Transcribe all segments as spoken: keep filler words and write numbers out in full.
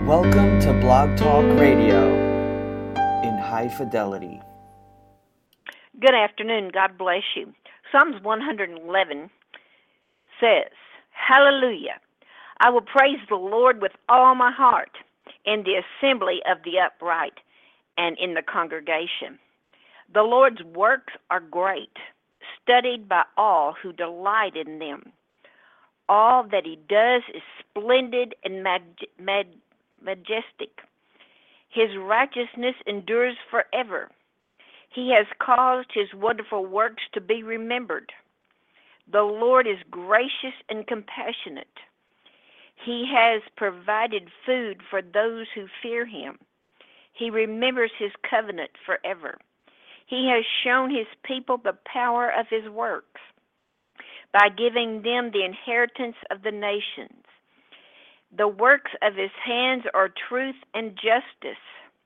Welcome to Blog Talk Radio in high fidelity. Good afternoon. God bless you. Psalms one eleven says, Hallelujah! I will praise the Lord with all my heart in the assembly of the upright and in the congregation. The Lord's works are great, studied by all who delight in them. All that he does is splendid and mag- mag- majestic. His righteousness endures forever. He has caused his wonderful works to be remembered. The Lord is gracious and compassionate. He has provided food for those who fear him. He remembers his covenant forever. He has shown his people the power of his works by giving them the inheritance of the nations. The works of his hands are truth and justice.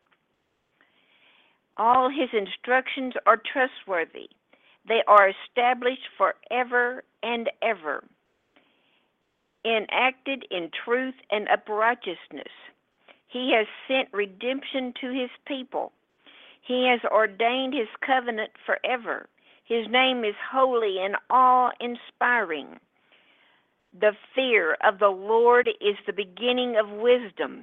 All his instructions are trustworthy. They are established forever and ever, enacted in truth and uprightness. He has sent redemption to his people. He has ordained his covenant forever. His name is holy and awe-inspiring. The fear of the Lord is the beginning of wisdom.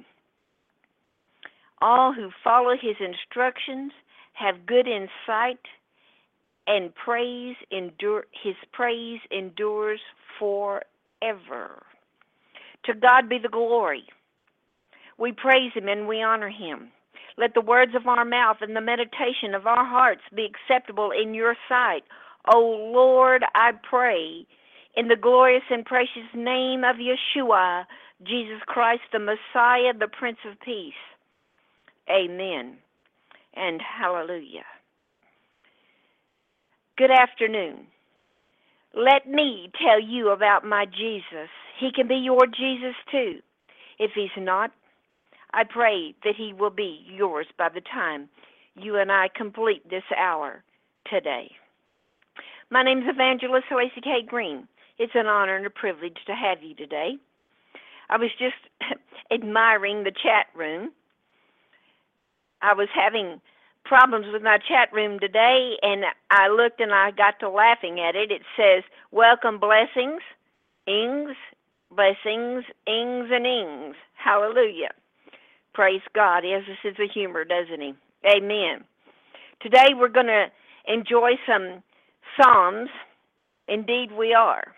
All who follow his instructions have good insight, and praise endure, his praise endures forever. To God be the glory. We praise him and we honor him. Let the words of our mouth and the meditation of our hearts be acceptable in your sight. O Lord, I pray, in the glorious and precious name of Yeshua, Jesus Christ, the Messiah, the Prince of Peace. Amen and hallelujah. Good afternoon. Let me tell you about my Jesus. He can be your Jesus too. If he's not, I pray that he will be yours by the time you and I complete this hour today. My name is Evangelist Lacey K. Green. It's an honor and a privilege to have you today. I was just admiring the chat room. I was having problems with my chat room today, and I looked and I got to laughing at it. It says, welcome blessings, ings, blessings, ings, and ings. Hallelujah. Praise God. He has a sense of humor, doesn't he? Amen. Today we're going to enjoy some Psalms. Indeed we are.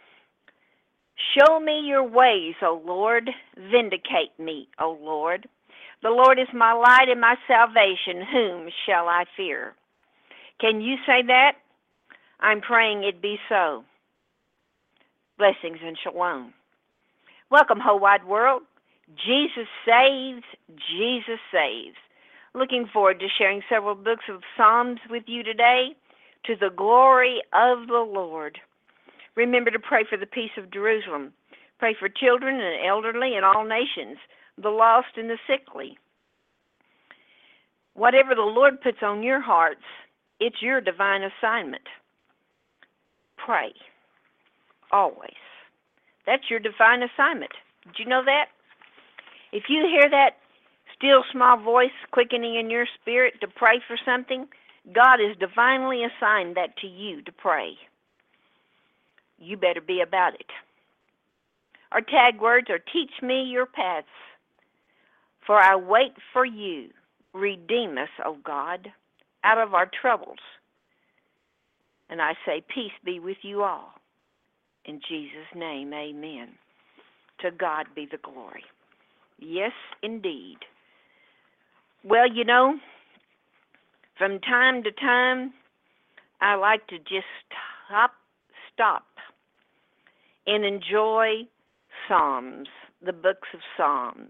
Show me your ways, O Lord. Vindicate me, O Lord. The Lord is my light and my salvation. Whom shall I fear? Can you say that? I'm praying it be so. Blessings and shalom. Welcome, whole wide world. Jesus saves, Jesus saves. Looking forward to sharing several books of Psalms with you today, to the glory of the Lord. Remember to pray for the peace of Jerusalem. Pray for children and elderly and all nations, the lost and the sickly. Whatever the Lord puts on your hearts, it's your divine assignment. Pray. Always. That's your divine assignment. Did you know that? If you hear that still small voice quickening in your spirit to pray for something, God has divinely assigned that to you to pray. You better be about it. Our tag words are, teach me your paths, for I wait for you. Redeem us, O God, out of our troubles. And I say, peace be with you all. In Jesus' name, amen. To God be the glory. Yes, indeed. Well, you know, from time to time, I like to just stop, stop and enjoy Psalms, the books of Psalms.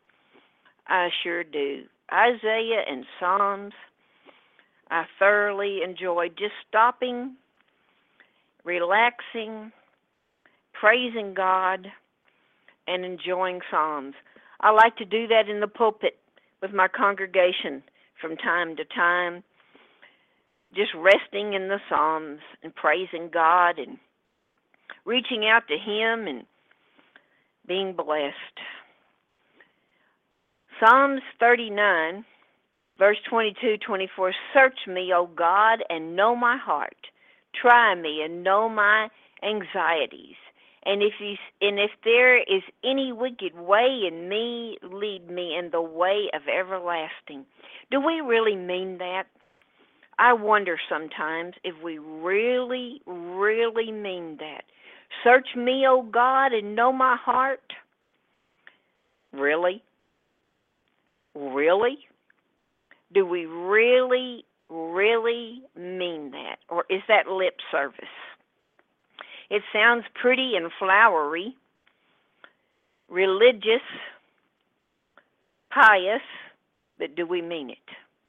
I sure do. Isaiah and Psalms, I thoroughly enjoy just stopping, relaxing, praising God, and enjoying Psalms. I like to do that in the pulpit with my congregation from time to time, just resting in the Psalms and praising God and reaching out to him and being blessed. Psalms thirty-nine, verse twenty-two, twenty-four, search me, O God, and know my heart. Try me and know my anxieties. And if you, and if there is any wicked way in me, lead me in the way of everlasting. Do we really mean that? I wonder sometimes if we really, really mean that. Search me, O God, and know my heart. Really? Really? Do we really, really mean that? Or is that lip service? It sounds pretty and flowery, religious, pious, but do we mean it?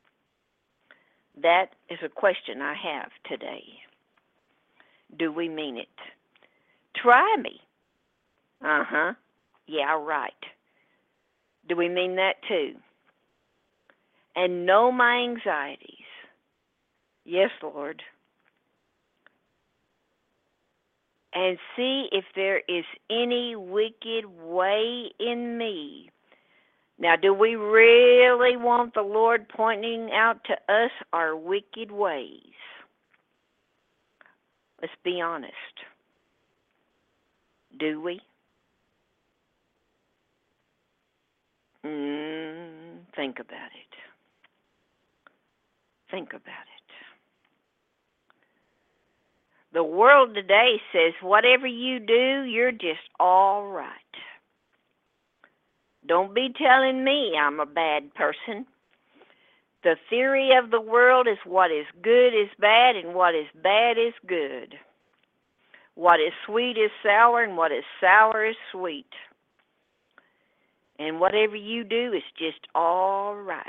That is a question I have today. Do we mean it? Try me. Uh-huh. Yeah, right. Do we mean that too? And know my anxieties. Yes, Lord. And see if there is any wicked way in me. Now, do we really want the Lord pointing out to us our wicked ways? Let's be honest. Do we? Mm, think about it. Think about it. The world today says whatever you do, you're just all right. Don't be telling me I'm a bad person. The theory of the world is what is good is bad and what is bad is good. What is sweet is sour and what is sour is sweet. And whatever you do is just all right.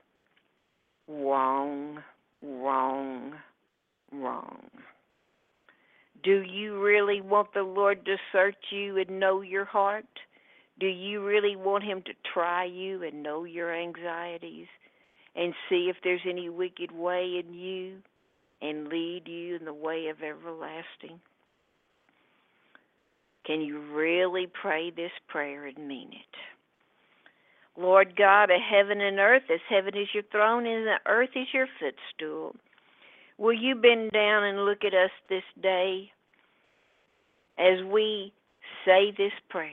Wrong, wrong, wrong. Do you really want the Lord to search you and know your heart? Do you really want Him to try you and know your anxieties and see if there's any wicked way in you and lead you in the way of everlasting? Can you really pray this prayer and mean it? Lord God of heaven and earth, as heaven is your throne and the earth is your footstool, will you bend down and look at us this day as we say this prayer?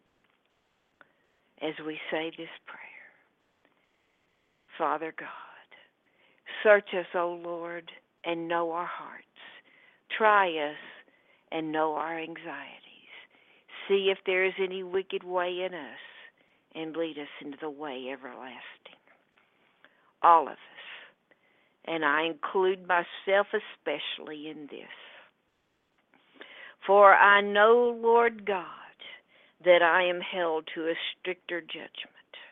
As we say this prayer. Father God, search us, O Lord, and know our hearts. Try us and know our anxieties. See if there is any wicked way in us and lead us into the way everlasting. All of us. And I include myself especially in this. For I know, Lord God, that I am held to a stricter judgment.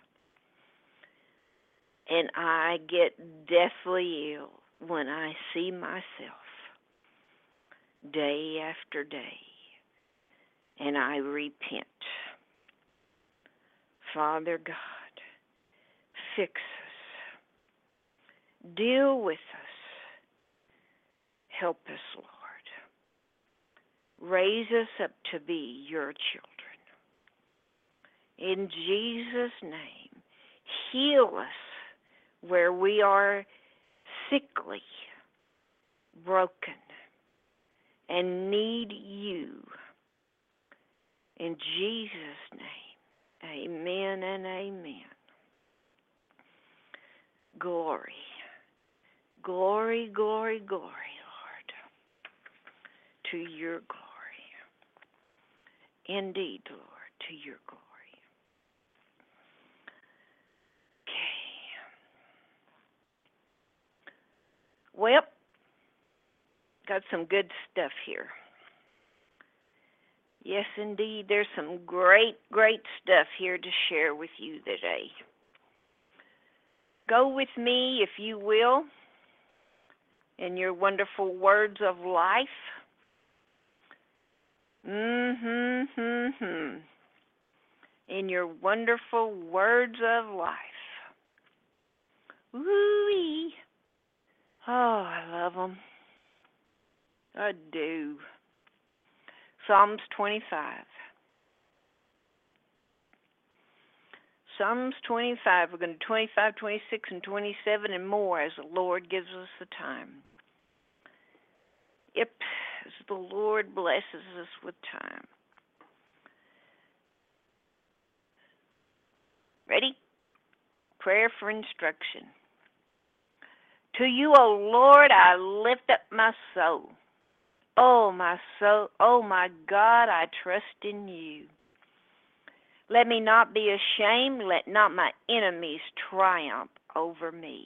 And I get deathly ill when I see myself day after day. And I repent. Father God, fix us. Deal with us. Help us, Lord. Raise us up to be your children. In Jesus' name, heal us where we are sickly, broken, and need you. In Jesus' name, amen and amen. Glory, glory, glory, glory, Lord, to your glory. Indeed, Lord, to your glory. Well, got some good stuff here. Yes, indeed, there's some great, great stuff here to share with you today. Go with me, if you will, in your wonderful words of life. Mm-hmm, mm-hmm. In your wonderful words of life. Woo-wee. Oh, I love them. I do. Psalms twenty-five. Psalms twenty-five. We're going to twenty-five, twenty-six, and twenty-seven and more as the Lord gives us the time. Yep, as the Lord blesses us with time. Ready? Prayer for instruction. To you, O Lord, I lift up my soul. Oh, my soul, oh, my God, I trust in you. Let me not be ashamed. Let not my enemies triumph over me.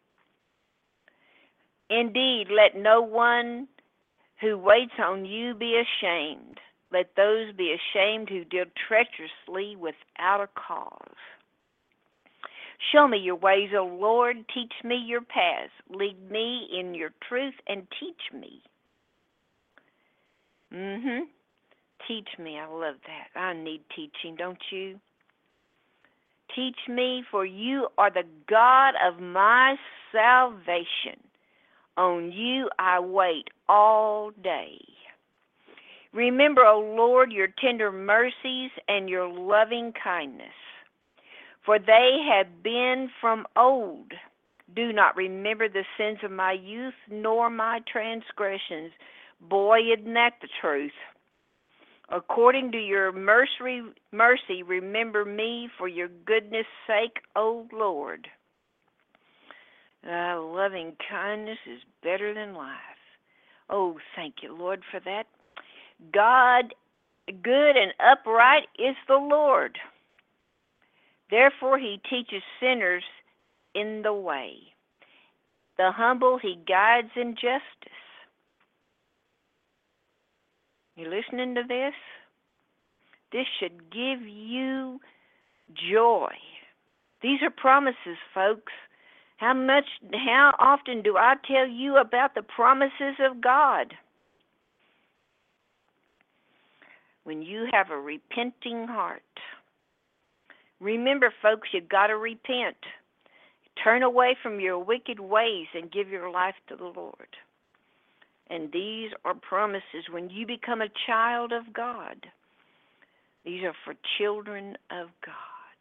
Indeed, let no one who waits on you be ashamed. Let those be ashamed who deal treacherously without a cause. Show me your ways, O Lord. Teach me your paths. Lead me in your truth and teach me. Mm-hmm. Teach me. I love that. I need teaching, don't you? Teach me, for you are the God of my salvation. On you I wait all day. Remember, O Lord, your tender mercies and your loving kindness, for they have been from old. Do not remember the sins of my youth, nor my transgressions. Boy, isn't that the truth? According to your mercy, mercy, remember me for your goodness' sake, O Lord. Uh, loving kindness is better than life. Oh, thank you, Lord, for that. God, good and upright is the Lord. Therefore, he teaches sinners in the way. The humble he guides in justice. You listening to this? This should give you joy. These are promises, folks. How much, how often do I tell you about the promises of God? When you have a repenting heart. Remember, folks, you've got to repent. Turn away from your wicked ways and give your life to the Lord. And these are promises when you become a child of God. These are for children of God.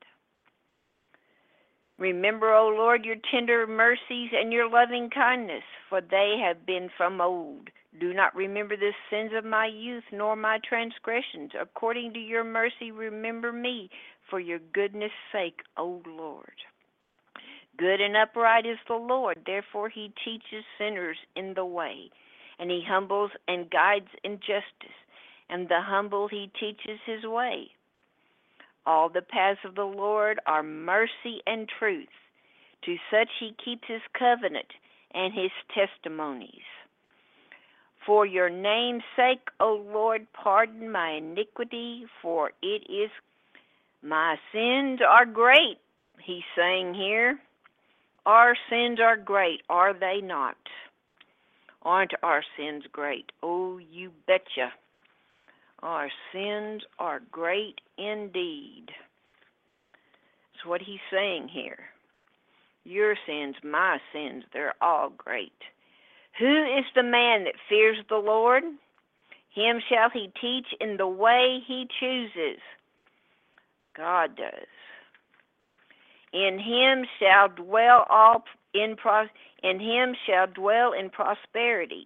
Remember, O Lord, your tender mercies and your loving kindness, for they have been from old. Do not remember the sins of my youth, nor my transgressions. According to your mercy, remember me, for your goodness' sake, O Lord. Good and upright is the Lord, therefore he teaches sinners in the way, and he humbles and guides in justice, and the humble he teaches his way. All the paths of the Lord are mercy and truth. To such he keeps his covenant and his testimonies. For your name's sake, O Lord, pardon my iniquity, for it is my sins are great, he's saying here. Our sins are great, are they not? Aren't our sins great? Oh, you betcha. Our sins are great indeed. That's what he's saying here. Your sins, my sins, they're all great. Who is the man that fears the Lord? Him shall he teach in the way he chooses. God does. In him shall dwell all in pros, in him shall dwell in prosperity.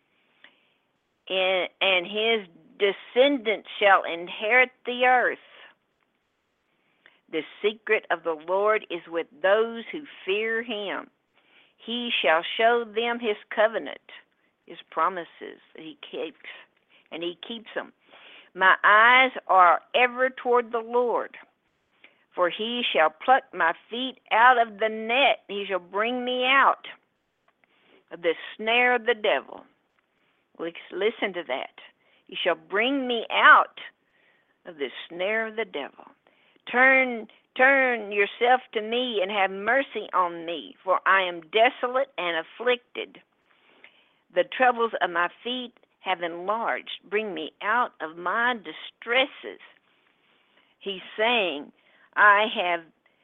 In, and his descendants shall inherit the earth. The secret of the Lord is with those who fear him. He shall show them his covenant, his promises that he keeps, and he keeps them. My eyes are ever toward the Lord, for he shall pluck my feet out of the net. He shall bring me out of the snare of the devil. Listen to that. He shall bring me out of the snare of the devil. Turn, turn yourself to me and have mercy on me, for I am desolate and afflicted. The troubles of my feet have enlarged. Bring me out of my distresses. He's saying, I have,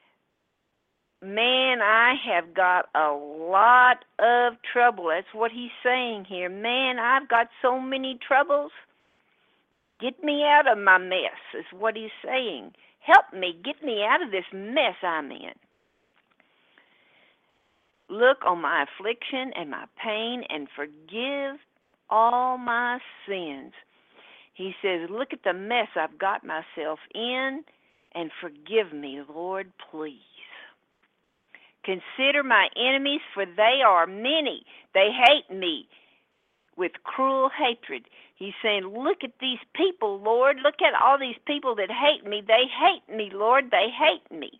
man, I have got a lot of trouble. That's what he's saying here. Man, I've got so many troubles. Get me out of my mess, is what he's saying. Help me, get me out of this mess I'm in. Look on my affliction and my pain and forgive all my sins. He says, look at the mess I've got myself in and forgive me, Lord, please. Consider my enemies, for they are many. They hate me with cruel hatred. He's saying, look at these people, Lord. Look at all these people that hate me. They hate me, Lord. They hate me.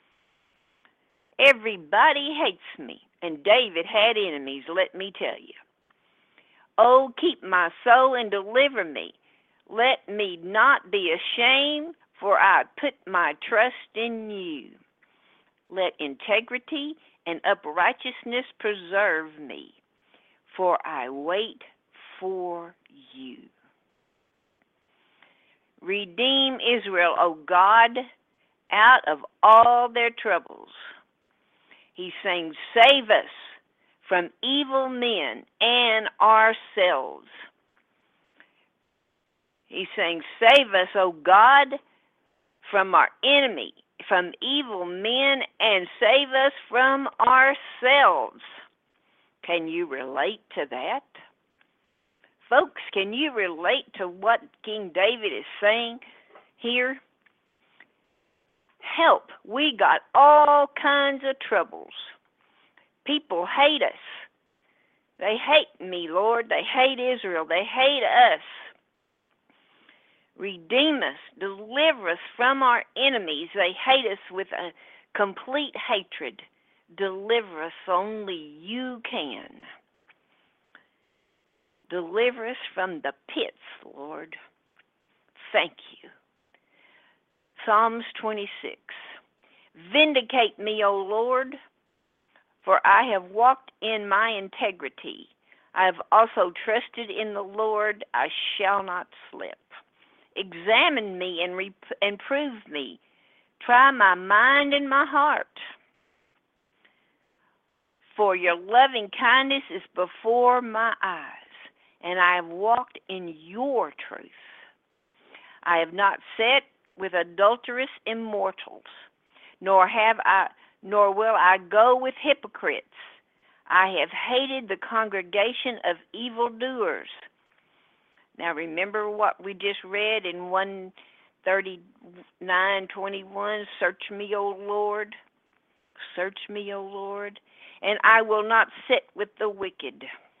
Everybody hates me. And David had enemies, let me tell you. Oh, keep my soul and deliver me. Let me not be ashamed, for I put my trust in you. Let integrity and uprightness preserve me, for I wait for you. Redeem Israel, O God, out of all their troubles. He's saying, save us from evil men and ourselves. He's saying, save us, O God, from our enemy, from evil men, and save us from ourselves. Can you relate to that? Folks, can you relate to what King David is saying here? Help. We got all kinds of troubles. People hate us. They hate me, Lord. They hate Israel. They hate us. Redeem us. Deliver us from our enemies. They hate us with a complete hatred. Deliver us. Only you can. Deliver us from the pits, Lord. Thank you. Psalms twenty-six. Vindicate me, O Lord, for I have walked in my integrity. I have also trusted in the Lord. I shall not slip. Examine me and, rep- and prove me. Try my mind and my heart. For your loving kindness is before my eyes, and I have walked in your truth. I have not sat with adulterous immortals, nor have I, nor will I go with hypocrites. I have hated the congregation of evildoers. Now remember what we just read in one thirty-nine twenty-one, search me, O Lord, search me, O Lord, and I will not sit with the wicked.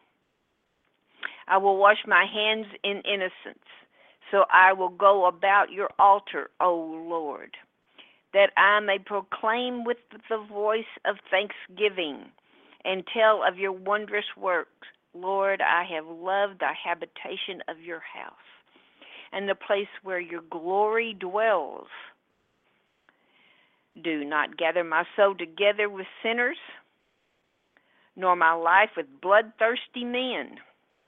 I will wash my hands in innocence, so I will go about your altar, O Lord, that I may proclaim with the voice of thanksgiving and tell of your wondrous works. Lord, I have loved the habitation of your house and the place where your glory dwells. Do not gather my soul together with sinners, nor my life with bloodthirsty men.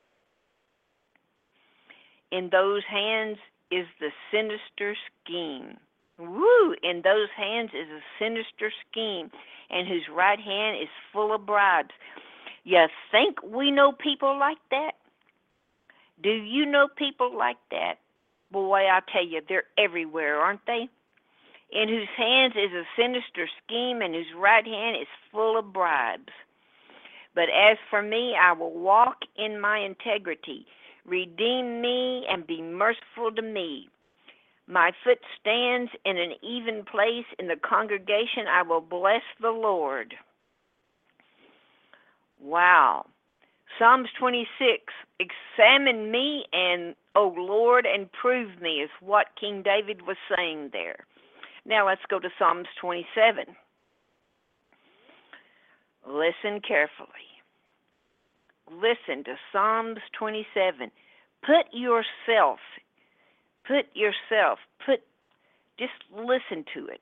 In those hands is the sinister scheme. Woo! In those hands is a sinister scheme, and whose right hand is full of bribes. You think we know people like that? Do you know people like that? Boy, I tell you, they're everywhere, aren't they? In whose hands is a sinister scheme, and whose right hand is full of bribes. But as for me, I will walk in my integrity. Redeem me and be merciful to me. My foot stands in an even place in the congregation. I will bless the Lord. Wow. Psalms twenty-six, examine me, and, O Lord, and prove me, is what King David was saying there. Now let's go to Psalms twenty-seven. Listen carefully. Listen to Psalms twenty-seven. Put yourself, put yourself, put, just listen to it.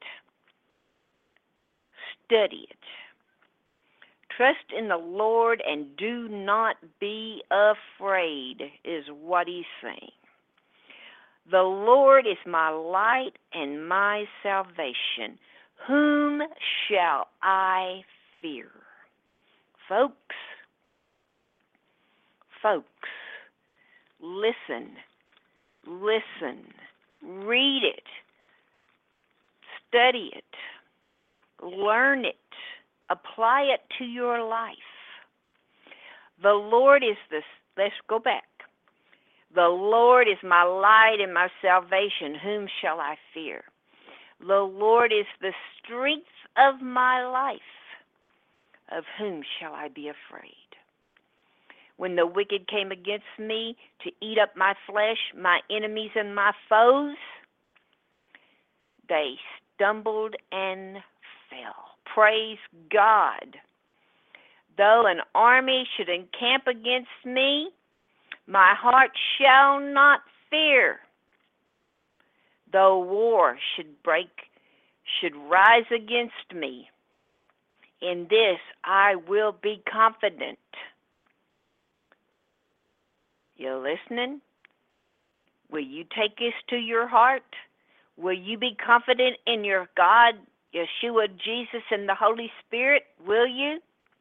Study it. Trust in the Lord and do not be afraid, is what he's saying. The Lord is my light and my salvation. Whom shall I fear? Folks, folks, listen, listen, read it. study it, learn it, apply it to your life. The Lord is the, let's go back. The Lord is my light and my salvation. Whom shall I fear? The Lord is the strength of my life. Of whom shall I be afraid? When the wicked came against me to eat up my flesh, my enemies and my foes, they stumbled and fell. Praise God. Though an army should encamp against me, my heart shall not fear. Though war should break, should rise against me, in this I will be confident. You listening? Will you take this to your heart? Will you be confident in your God, Yeshua, Jesus, and the Holy Spirit? Will you?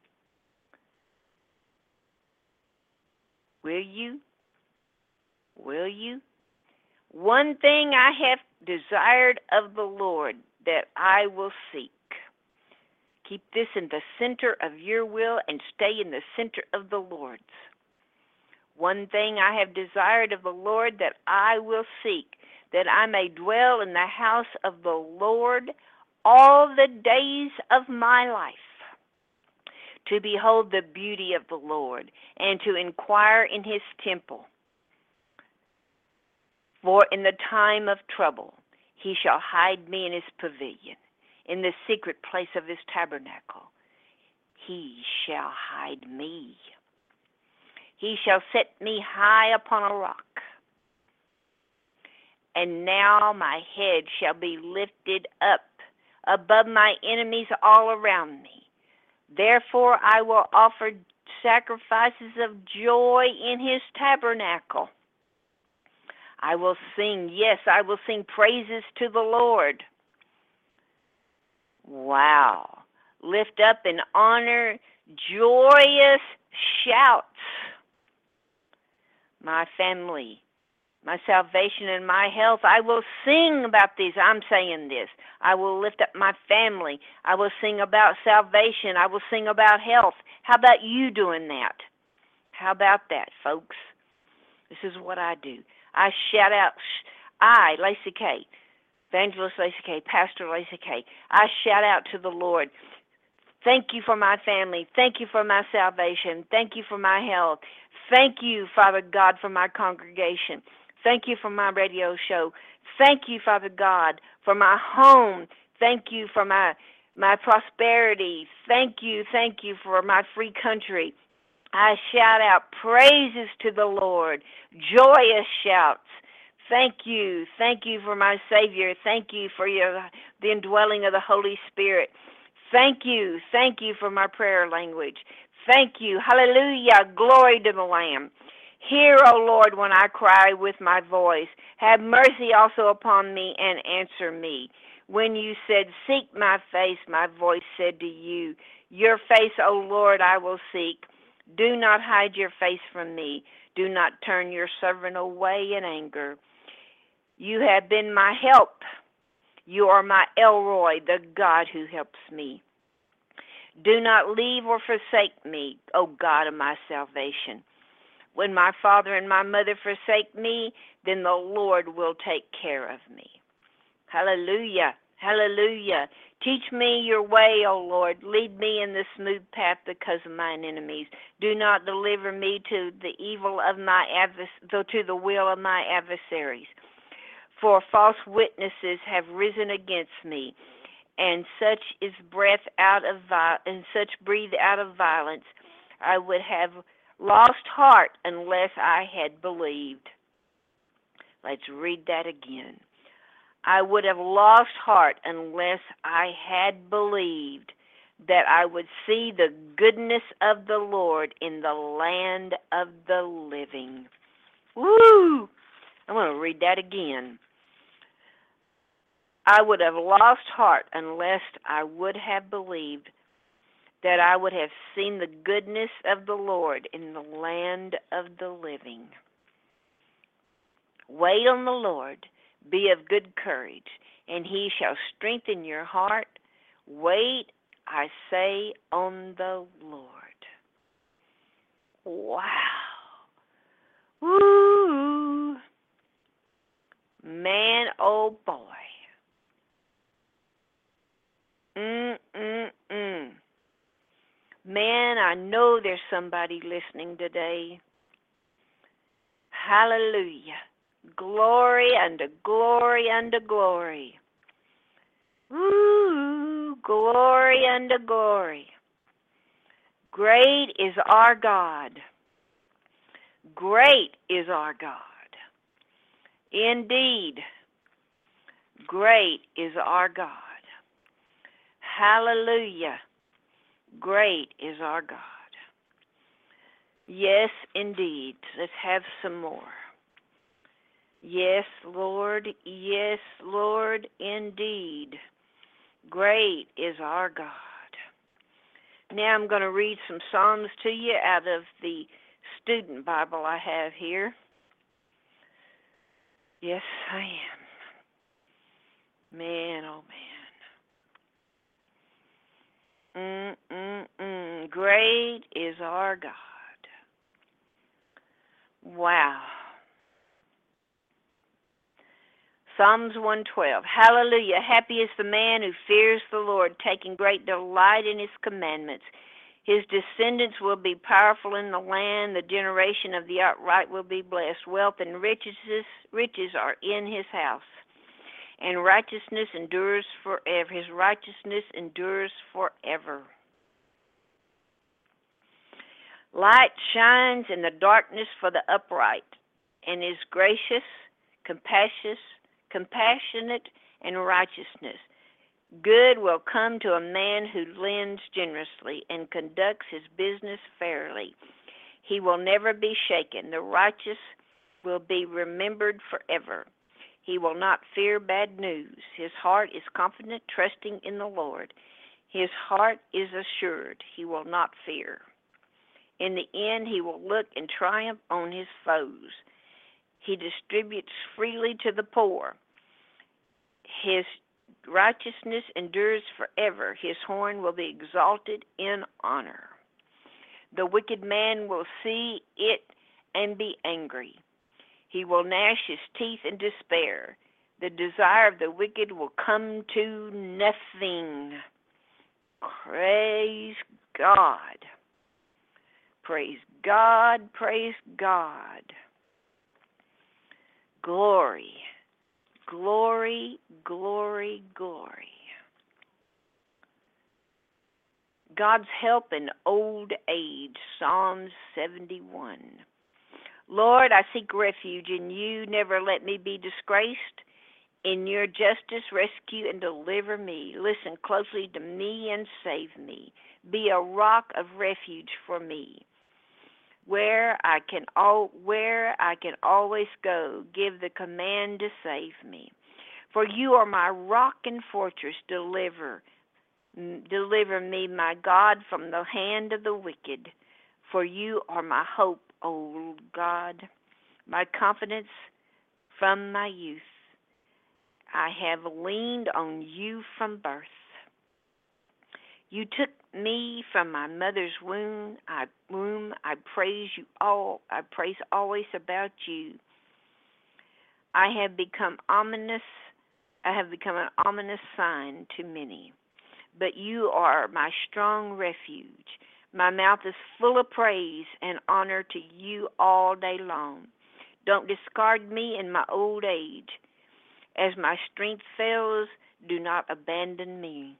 Will you? Will you? One thing I have desired of the Lord that I will seek. Keep this in the center of your will and stay in the center of the Lord's. One thing I have desired of the Lord that I will seek, that I may dwell in the house of the Lord all the days of my life, to behold the beauty of the Lord, and to inquire in his temple. For in the time of trouble he shall hide me in his pavilion, in the secret place of his tabernacle. He shall hide me. He shall set me high upon a rock. And now my head shall be lifted up above my enemies all around me. Therefore I will offer sacrifices of joy in his tabernacle. I will sing, yes, I will sing praises to the Lord. Wow. Lift up and honor joyous shouts. My family, my salvation and my health, I will sing about these. I'm saying this. I will lift up my family. I will sing about salvation. I will sing about health. How about you doing that? How about that, folks? This is what I do. I shout out, I, Lacey K., Evangelist Lacey K., Pastor Lacey K., I shout out to the Lord. Thank you for my family. Thank you for my salvation. Thank you for my health. Thank you, Father God, for my congregation. Thank you for my radio show. Thank you, Father God, for my home. Thank you for my my prosperity. Thank you, thank you for my free country. I shout out praises to the Lord, joyous shouts. Thank you, thank you for my Savior. Thank you for your, the indwelling of the Holy Spirit. Thank you, thank you for my prayer language. Thank you, hallelujah, glory to the Lamb. Hear, O Lord, when I cry with my voice. Have mercy also upon me and answer me. When you said, seek my face, my voice said to you, your face, O Lord, I will seek. Do not hide your face from me. Do not turn your servant away in anger. You have been my help. You are my Elroy, the God who helps me. Do not leave or forsake me, O God of my salvation. When my father and my mother forsake me, then the Lord will take care of me. Hallelujah, hallelujah. Teach me your way, O Lord. Lead me in the smooth path because of mine enemies. Do not deliver me to the evil of my advers- to the will of my adversaries. For false witnesses have risen against me, and such is breath out of vi- and such breathe out of violence. I would have lost heart unless I had believed. Let's read that again. I would have lost heart unless I had believed that I would see the goodness of the Lord in the land of the living. Woo! I'm going to read that again. I would have lost heart unless I would have believed that I would have seen the goodness of the Lord in the land of the living. Wait on the Lord. Be of good courage. and he shall strengthen your heart. Wait, I say, on the Lord. Wow. Woo. Man, oh boy. Mm, mm, mm. Man, I know there's somebody listening today. Hallelujah. Glory unto glory unto glory. Woo, glory unto glory. Great is our God. Great is our God. Indeed, great is our God. Hallelujah. Great is our God. Yes, indeed. Let's have some more. Yes, Lord. Yes, Lord, indeed. Great is our God. Now I'm going to read some Psalms to you out of the student Bible I have here. Yes, I am. Man, oh man. Mm-mm-mm. Great is our God. Wow. Psalms one twelve. Hallelujah. Happy is the man who fears the Lord, taking great delight in his commandments. His descendants will be powerful in the land. The generation of the upright will be blessed. Wealth and riches, riches are in his house, and righteousness endures forever. His righteousness endures forever. Light shines in the darkness for the upright, and is gracious, compassionate, compassionate, and righteousness. Good will come to a man who lends generously and conducts his business fairly. He will never be shaken. The righteous will be remembered forever. He will not fear bad news. His heart is confident, trusting in the Lord. His heart is assured. He will not fear. In the end, he will look in triumph on his foes. He distributes freely to the poor. His righteousness endures forever. His horn will be exalted in honor. The wicked man will see it and be angry. He will gnash his teeth in despair. The desire of the wicked will come to nothing. Praise God. Praise God. Praise God. Glory. Glory, glory, glory. God's help in old age, Psalms seventy-one. Lord, I seek refuge in you. Never let me be disgraced. In your justice, rescue and deliver me. Listen closely to me and save me. Be a rock of refuge for me. Where I can all where I can always go, give the command to save me. For you are my rock and fortress. Deliver, deliver me, my God, from the hand of the wicked. For you are my hope, O God, my confidence from my youth. I have leaned on you from birth. You took me from my mother's womb. I womb. I praise you all. I praise always about you. I have become ominous. I have become an ominous sign to many. But you are my strong refuge. My mouth is full of praise and honor to you all day long. Don't discard me in my old age. As my strength fails, do not abandon me.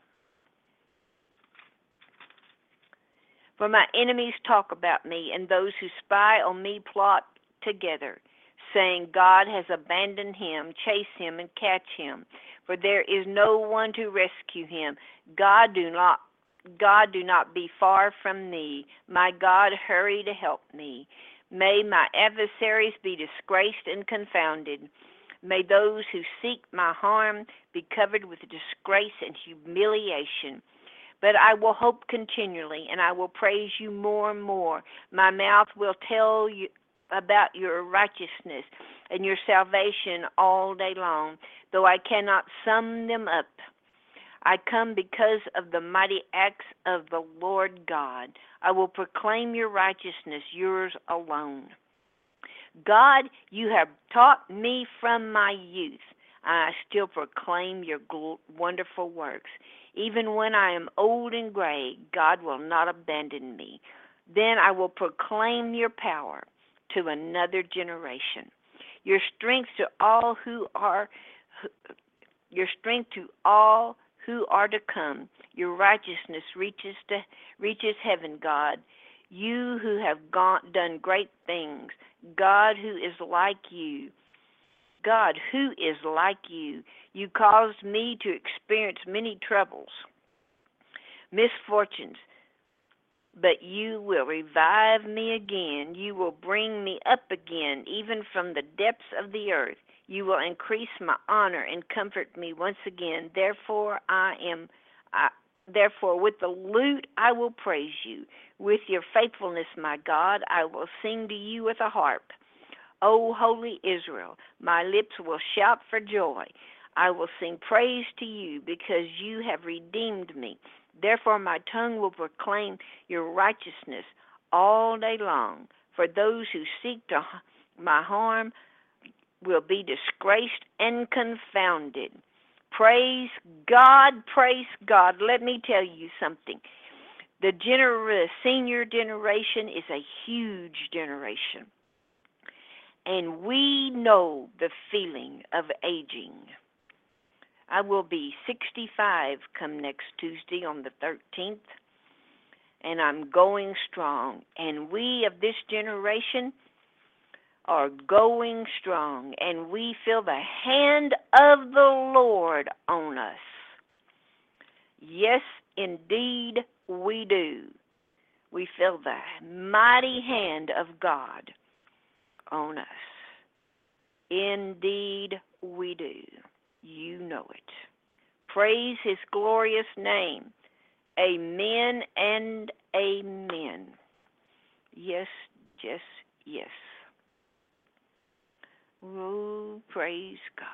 For my enemies talk about me, and those who spy on me plot together, saying, God has abandoned him. Chase him and catch him, for there is no one to rescue him. God, do not, God, do not be far from me. My God, hurry to help me. May my adversaries be disgraced and confounded. May those who seek my harm be covered with disgrace and humiliation. But I will hope continually, and I will praise you more and more. My mouth will tell you, about your righteousness and your salvation all day long, though I cannot sum them up. I come because of the mighty acts of the Lord God. I will proclaim your righteousness, yours alone. God, you have taught me from my youth. I still proclaim your wonderful works. Even when I am old and gray, God will not abandon me. Then I will proclaim your power to another generation. Your strength to all who are your strength to all who are to come. Your righteousness reaches to reaches heaven, God. You who have gone, done great things, God who is like you. God, who is like you? You caused me to experience many troubles, misfortunes, but you will revive me again. You will bring me up again, even from the depths of the earth. You will increase my honor and comfort me once again. Therefore, I am. I, therefore, with the lute I will praise you. With your faithfulness, my God, I will sing to you with a harp. O holy Israel, my lips will shout for joy. I will sing praise to you because you have redeemed me. Therefore my tongue will proclaim your righteousness all day long. For those who seek to my harm will be disgraced and confounded. Praise God, praise God. Let me tell you something. The gener- senior generation is a huge generation. And we know the feeling of aging. I will be sixty-five come next Tuesday on the thirteenth, and I'm going strong. And we of this generation are going strong, and we feel the hand of the Lord on us. Yes, indeed, we do. We feel the mighty hand of God on us. Indeed, we do. You know it. Praise his glorious name. Amen and amen. Yes, yes, yes. Oh, praise God.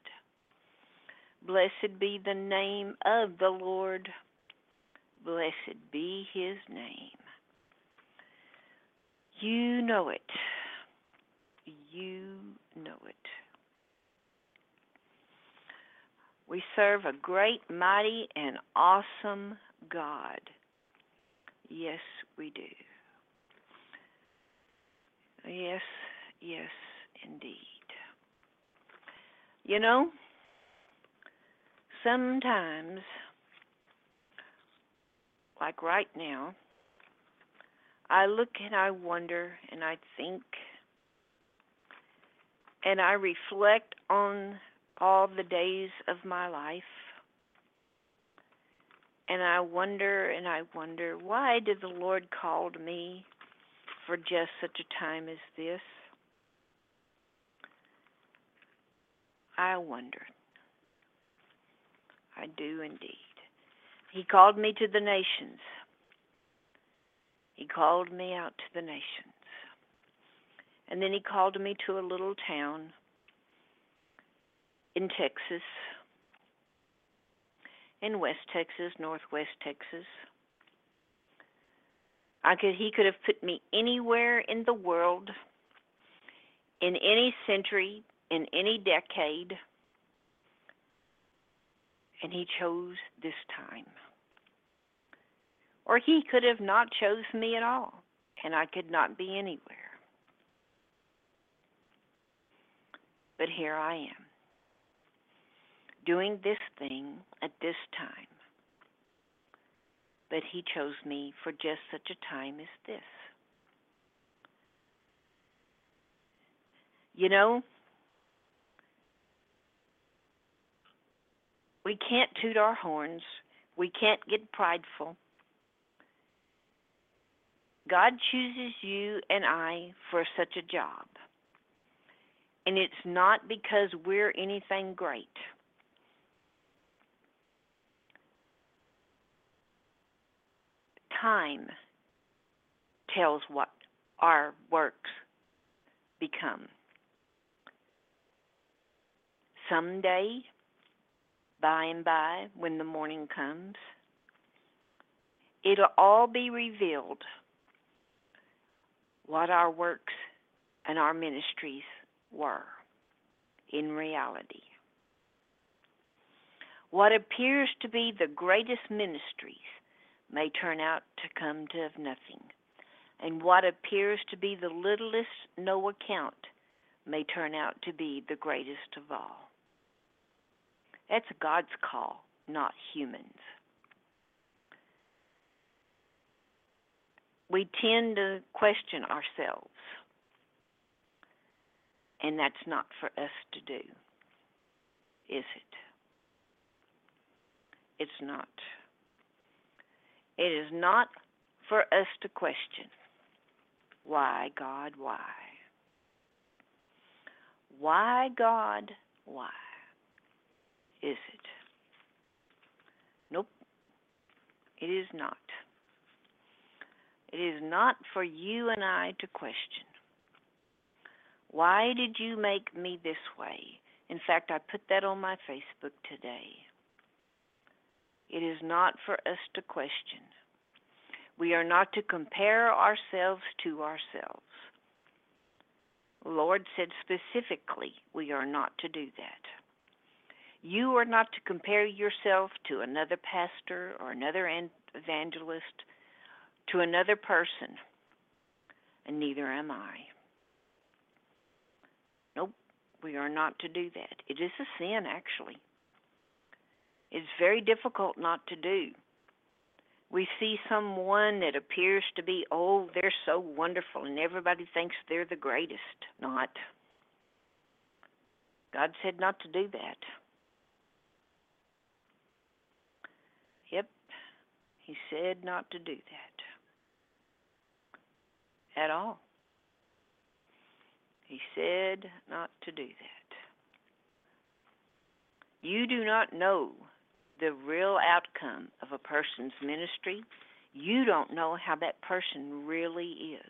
Blessed be the name of the Lord. Blessed be his name. You know it. You know it. We serve a great, mighty, and awesome God. Yes, we do. Yes, yes, indeed. You know, sometimes, like right now, I look and I wonder and I think and I reflect on all the days of my life. And I wonder and I wonder, why did the Lord call me for just such a time as this? I wonder. I do indeed. He called me to the nations. He called me out to the nations. And then he called me to a little town in Texas, in West Texas, Northwest Texas. I could, he could have put me anywhere in the world, in any century, in any decade, and he chose this time. Or he could have not chose me at all, and I could not be anywhere. But here I am, doing this thing at this time. But he chose me for just such a time as this. You know, we can't toot our horns. We can't get prideful. God chooses you and I for such a job. And it's not because we're anything great. Time tells what our works become. Someday, by and by, when the morning comes, it'll all be revealed what our works and our ministries were in reality. What appears to be the greatest ministries may turn out to come to nothing, and what appears to be the littlest no account may turn out to be the greatest of all. That's God's call, not humans. We tend to question ourselves, and that's not for us to do, is it? It's not. It is not for us to question. Why, God, why? Why, God, why? Is it? Nope. It is not. It is not for you and I to question. Why did you make me this way? In fact, I put that on my Facebook today. It is not for us to question. We are not to compare ourselves to ourselves. The Lord said specifically we are not to do that. You are not to compare yourself to another pastor or another evangelist, to another person, and neither am I. Nope, we are not to do that. It is a sin, actually. It's very difficult not to do. We see someone that appears to be, oh, they're so wonderful, and everybody thinks they're the greatest. Not. God said not to do that. Yep, He said not to do that. At all. He said not to do that. You do not know the real outcome of a person's ministry. You don't know how that person really is.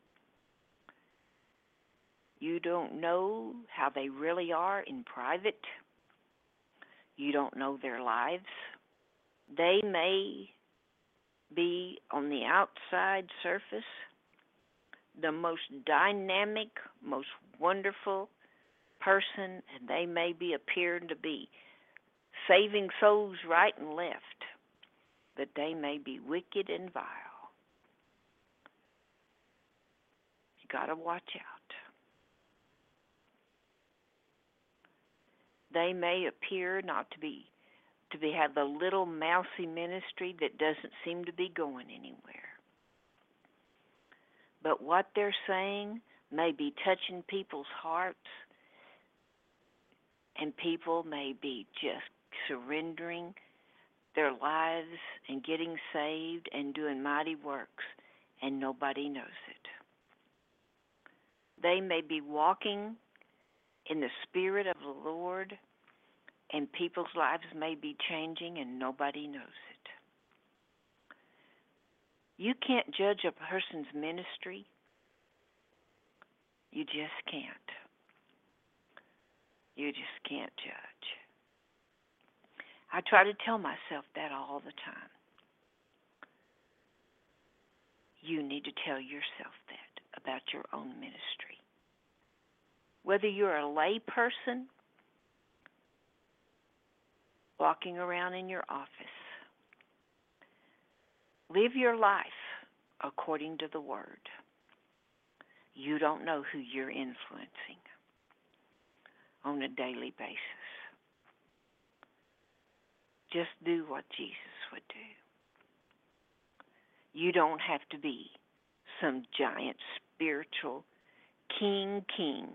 You don't know how they really are in private. You don't know their lives. They may be on the outside surface the most dynamic, most wonderful person, and they may be appearing to be saving souls right and left, but they may be wicked and vile. You got to watch out. They may appear not to be to be have a little mousy ministry that doesn't seem to be going anywhere. But what they're saying may be touching people's hearts, and people may be just surrendering their lives and getting saved and doing mighty works, and nobody knows it. They may be walking in the Spirit of the Lord, and people's lives may be changing, and nobody knows it. You can't judge a person's ministry. You just can't. You just can't judge. I try to tell myself that all the time. You need to tell yourself that about your own ministry. Whether you're a lay person walking around in your office, live your life according to the Word. You don't know who you're influencing on a daily basis. Just do what Jesus would do. You don't have to be some giant spiritual king king.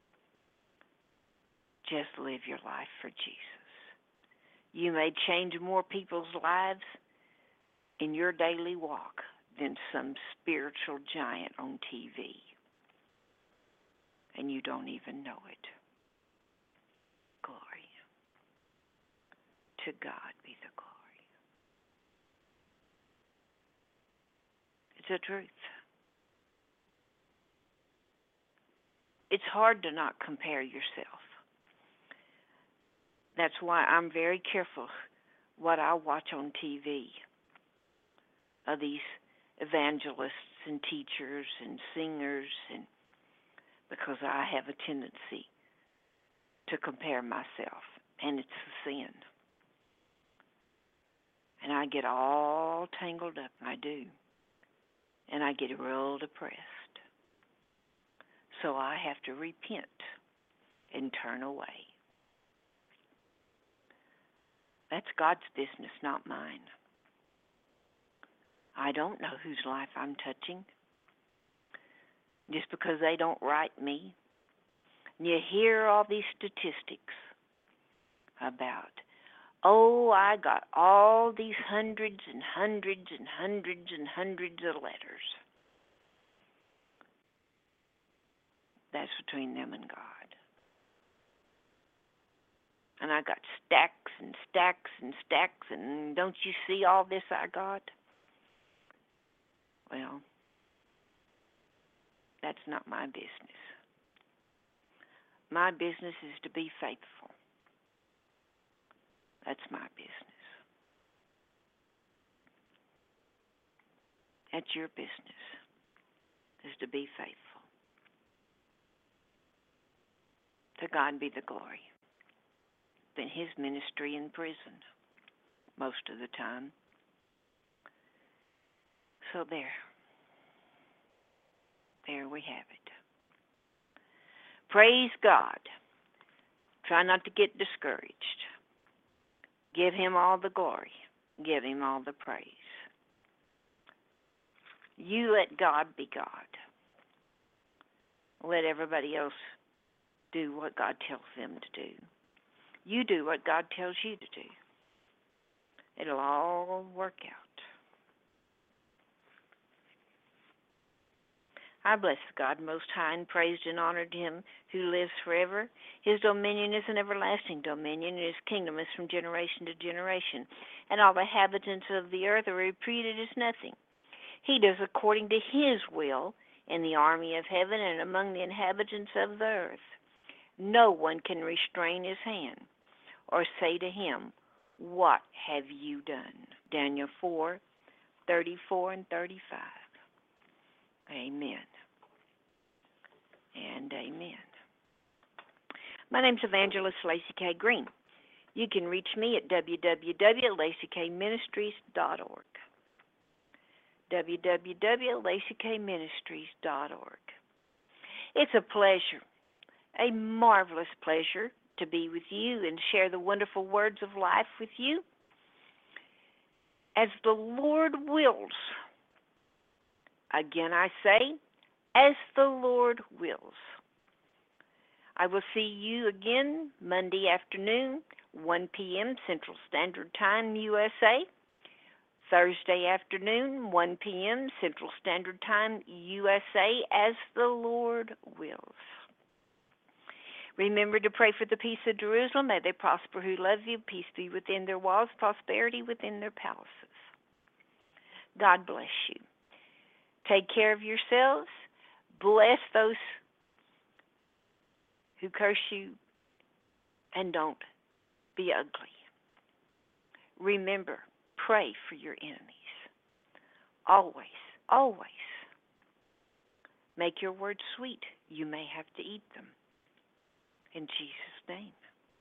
Just live your life for Jesus. You may change more people's lives in your daily walk than some spiritual giant on T V. And you don't even know it. Glory. To God be the glory. It's the truth. it's hard to not compare yourself. That's why I'm very careful what I watch on T V of these evangelists and teachers and singers, and because I have a tendency to compare myself, and it's a sin. And I get all tangled up, I do. And I get real depressed. So I have to repent and turn away. That's God's business, not mine. I don't know whose life I'm touching. Just because they don't write me. And you hear all these statistics about, oh, I got all these hundreds and hundreds and hundreds and hundreds of letters. That's between them and God. And I got stacks and stacks and stacks, and don't you see all this I got? Well, that's not my business. My business is to be faithful. That's my business. That's your business, is to be faithful. To God be the glory. Been his ministry in prison most of the time. So there. There we have it. Praise God. Try not to get discouraged. Give him all the glory. Give him all the praise. You let God be God. Let everybody else do what God tells them to do. You do what God tells you to do. It'll all work out. I bless God Most High and praised and honored him who lives forever. His dominion is an everlasting dominion, and his kingdom is from generation to generation. And all the inhabitants of the earth are reputed as nothing. He does according to his will in the army of heaven and among the inhabitants of the earth. No one can restrain his hand or say to him, what have you done? Daniel four, thirty-four and thirty-five. Amen. And amen. My name's Evangelist Lacey K. Green. You can reach me at w w w dot lacey k ministries dot org. w w w dot lacey k ministries dot org. It's a pleasure, a marvelous pleasure, to be with you and share the wonderful words of life with you. As the Lord wills, again I say, as the Lord wills. I will see you again Monday afternoon, one p.m. Central Standard Time, U S A. Thursday afternoon, one p.m. Central Standard Time, U S A, as the Lord wills. Remember to pray for the peace of Jerusalem. May they prosper who love you. Peace be within their walls, prosperity within their palaces. God bless you. Take care of yourselves. Bless those who curse you, and don't be ugly. Remember, pray for your enemies. Always, always. Make your words sweet. You may have to eat them. In Jesus' name.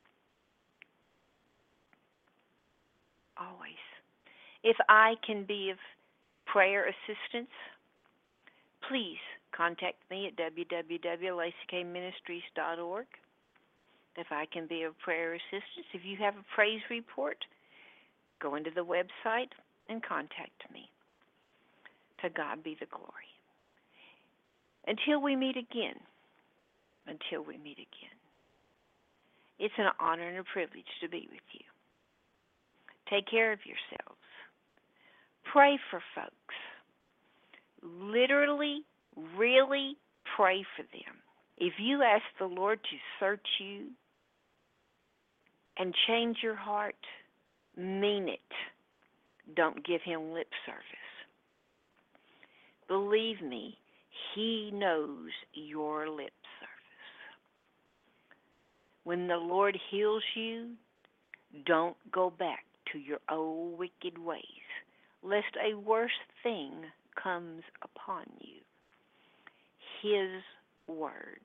Always. If I can be of prayer assistance, please contact me at w w w dot lacey k ministries dot org. If I can be of prayer assistance, if you have a praise report, go into the website and contact me. To God be the glory. Until we meet again, until we meet again, it's an honor and a privilege to be with you. Take care of yourselves. Pray for folks. Literally, really pray for them. If you ask the Lord to search you and change your heart, mean it. Don't give him lip service. Believe me, he knows your lip service. When the Lord heals you, don't go back to your old wicked ways, lest a worse thing comes upon you. His words.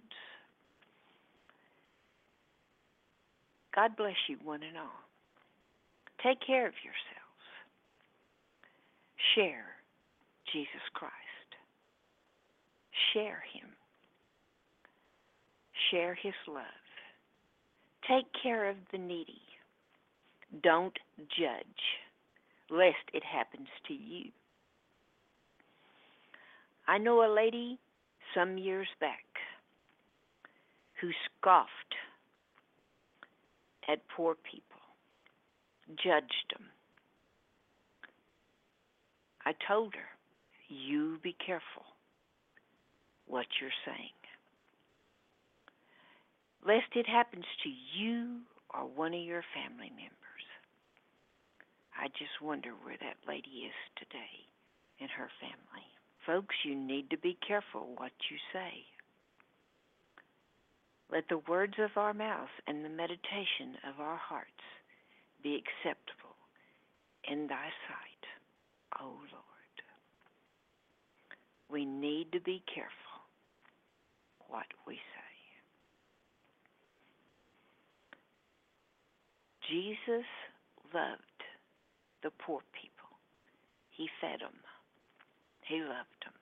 God bless you, one and all. Take care of yourselves. Share Jesus Christ. Share Him. Share His love. Take care of the needy. Don't judge, lest it happens to you. I know a lady some years back who scoffed at poor people, judged them. I told her, you be careful what you're saying, lest it happens to you or one of your family members. I just wonder where that lady is today and her family. Folks, you need to be careful what you say. Let the words of our mouths and the meditation of our hearts be acceptable in thy sight, O Lord. We need to be careful what we say. Jesus loved the poor people. He fed them. He loved them.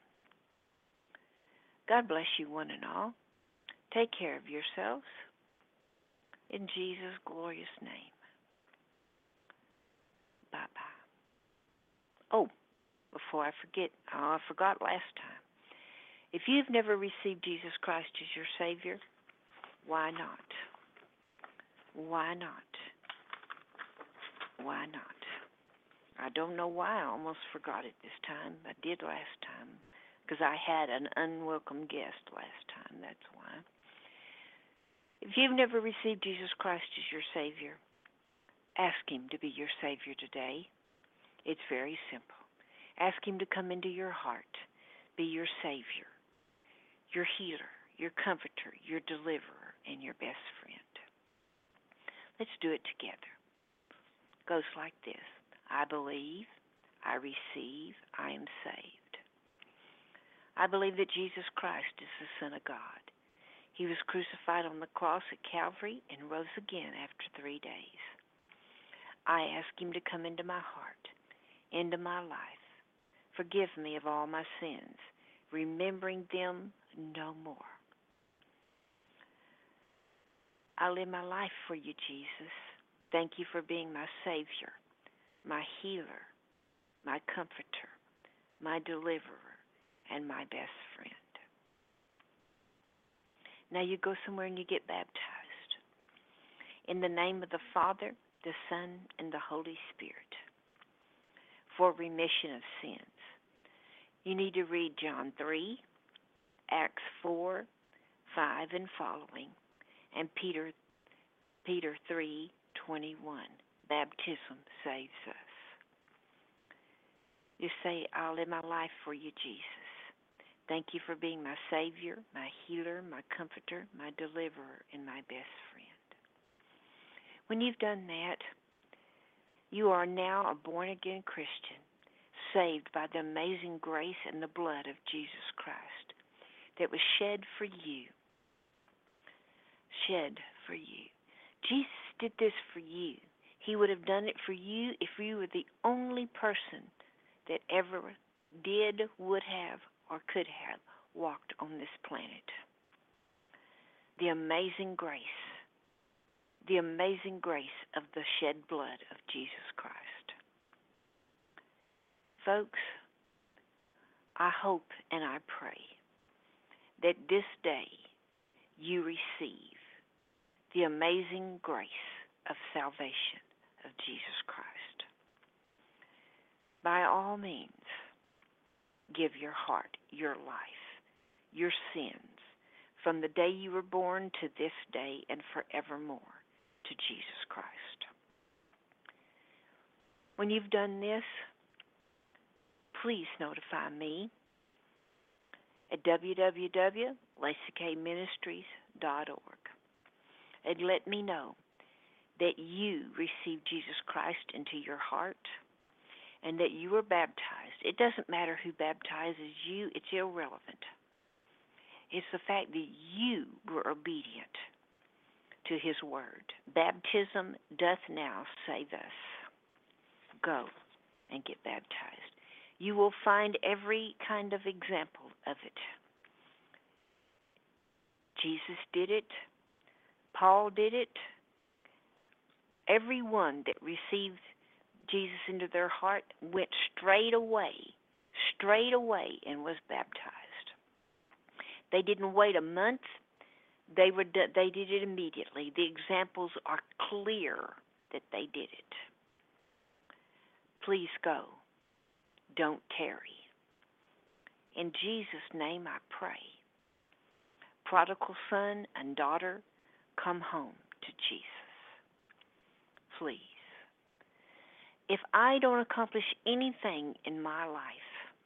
God bless you, one and all. Take care of yourselves. In Jesus' glorious name. Bye-bye. Oh, before I forget, oh, I forgot last time. If you've never received Jesus Christ as your Savior, why not? Why not? Why not? I don't know why I almost forgot it this time. I did last time because I had an unwelcome guest last time. That's why. If you've never received Jesus Christ as your Savior, ask Him to be your Savior today. It's very simple. Ask Him to come into your heart, be your Savior, your healer, your comforter, your deliverer, and your best friend. Let's do it together. It goes like this. I believe, I receive, I am saved. I believe that Jesus Christ is the Son of God. He was crucified on the cross at Calvary and rose again after three days. I ask Him to come into my heart, into my life. Forgive me of all my sins, remembering them no more. I live my life for you, Jesus. Thank you for being my Savior, my healer, my comforter, my deliverer, and my best friend. Now you go somewhere and you get baptized. In the name of the Father, the Son, and the Holy Spirit, for remission of sins. You need to read John three, Acts four, five, and following, and Peter, Peter three, twenty-one. Baptism saves us. You say, I'll live my life for you, Jesus. Thank you for being my Savior, my healer, my comforter, my deliverer, and my best friend. When you've done that, you are now a born-again Christian, saved by the amazing grace and the blood of Jesus Christ that was shed for you. Shed for you. Jesus did this for you. He would have done it for you if you were the only person that ever did, would have, or could have walked on this planet. The amazing grace, the amazing grace of the shed blood of Jesus Christ. Folks, I hope and I pray that this day you receive the amazing grace of salvation of Jesus Christ. By all means, give your heart, your life, your sins, from the day you were born to this day and forevermore to Jesus Christ. When you've done this, please notify me at w w w dot lacey k ministries dot org. and let me know that you received Jesus Christ into your heart and that you were baptized. It doesn't matter who baptizes you. It's irrelevant. It's the fact that you were obedient to his word. Baptism doth now say thus, go and get baptized. You will find every kind of example of it. Jesus did it. Paul did it. Everyone that received Jesus into their heart went straight away, straight away and was baptized. They didn't wait a month. They were they did it immediately. The examples are clear that they did it. Please go. Don't tarry. In Jesus' name I pray. Prodigal son and daughter, come home to Jesus. Please. If I don't accomplish anything in my life,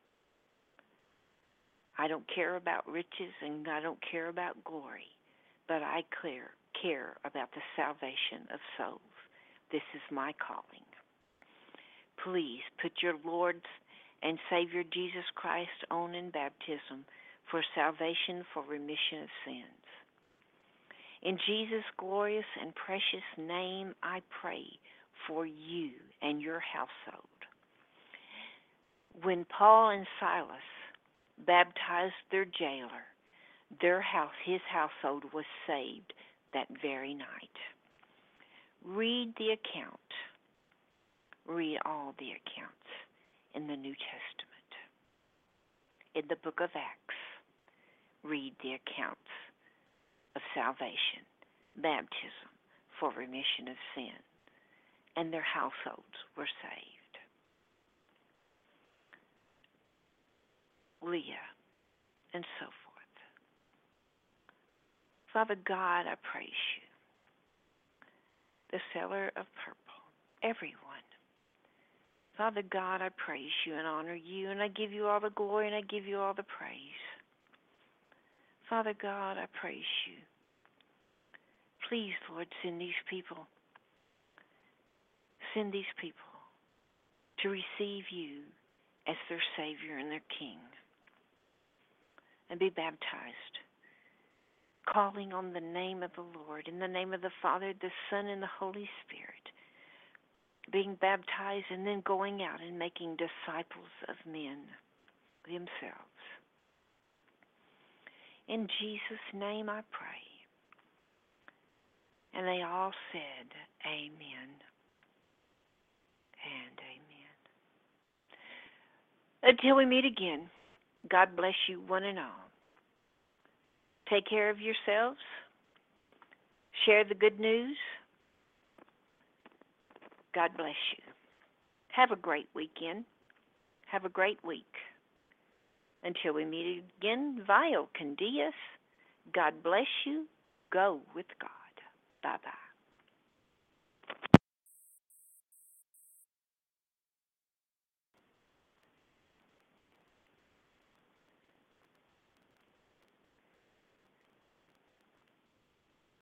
I don't care about riches and I don't care about glory, but I care, care about the salvation of souls. This is my calling. Please put your Lord and Savior Jesus Christ on in baptism for salvation, for remission of sins. In Jesus' glorious and precious name, I pray for you and your household. When Paul and Silas baptized their jailer, their house, his household was saved that very night. Read the account. Read all the accounts in the New Testament. In the book of Acts, read the accounts of salvation, baptism for remission of sin, and their households were saved. Leah, and so forth. Father God, I praise you, the seller of purple, everyone. Father God, I praise you and honor you, and I give you all the glory and I give you all the praise. Father God, I praise you. Please, Lord, send these people, send these people to receive you as their Savior and their King and be baptized, calling on the name of the Lord, in the name of the Father, the Son, and the Holy Spirit, being baptized and then going out and making disciples of men themselves. In Jesus' name I pray. And they all said, amen and amen. Until we meet again, God bless you one and all. Take care of yourselves. Share the good news. God bless you. Have a great weekend. Have a great week. Until we meet again, Vio Candias, God bless you. Go with God. Bye-bye.